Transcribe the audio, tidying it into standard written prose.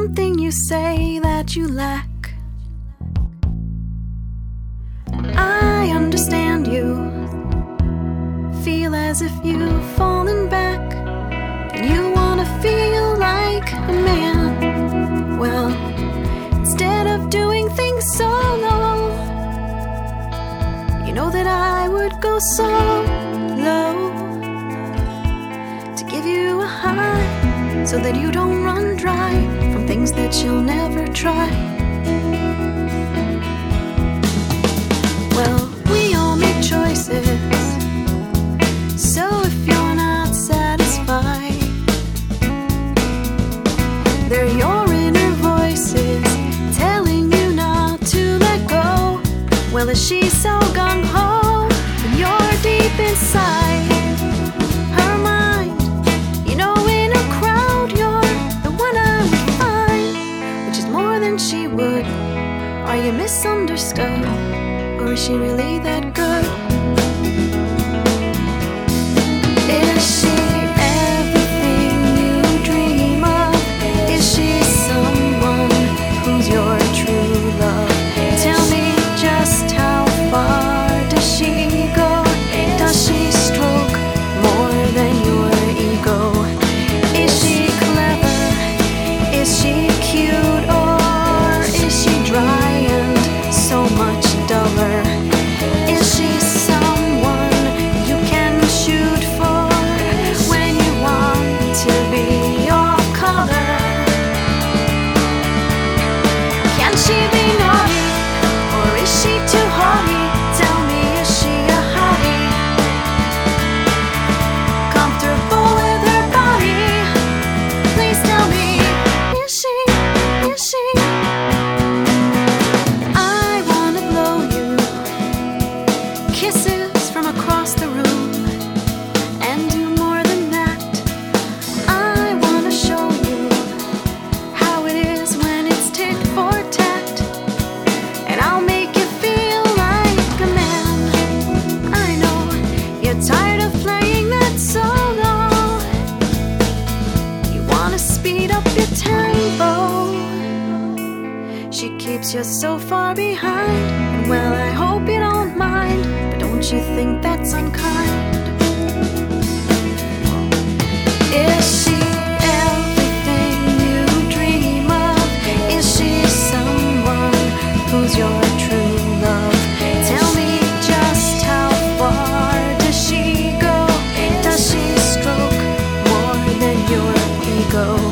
something you say that you lack. I understand you, feel as if you've fallen back, and you wanna feel like a man. Well, instead of doing things solo, you know that I would go so low to give you a high, so that you don't run dry from things that you'll never try. Well, we all make choices, so if you're not satisfied, they're your inner voices telling you not to let go. Well, is she so gung-ho when you're deep inside her mind? You know, in a crowd you're the one I would find, which is more than she would. Are you misunderstood, or is she really that good? Is she everything you dream of? Is she someone who's your true love? Tell me, just how far does she go? Does she stroke more than your ego? Is she clever? Is she cute? Or is she dry and so much duller? Is she someone you can shoot for when you want to be off color? Can she be naughty, or is she too haughty? Tell me, is she a hottie, comfortable with her body? Please tell me, is she? I wanna blow you kisses from across the room, and do more than that. I wanna show you how it is when it's tit for tat, and I'll make you feel like a man. I know you're tired of playing that solo, you wanna speed up your tempo. She keeps you so far behind, and well, I hope you don't mind, but don't you think that's unkind? Is she everything you dream of? Is she someone who's your true love? Tell me, just how far does she go? Does she stroke more than your ego?